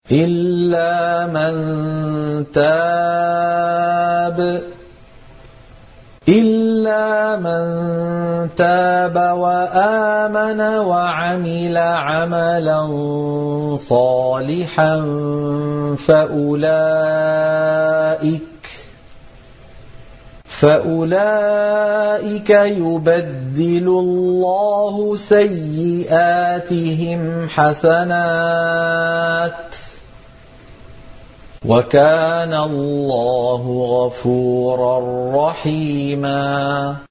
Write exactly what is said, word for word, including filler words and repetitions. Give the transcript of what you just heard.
إلا من تاب إلا من تاب وآمن وعمل عملا صالحا فأولئك فأولئك يبدل الله سيئاتهم حسنات وكان الله غفورا رحيما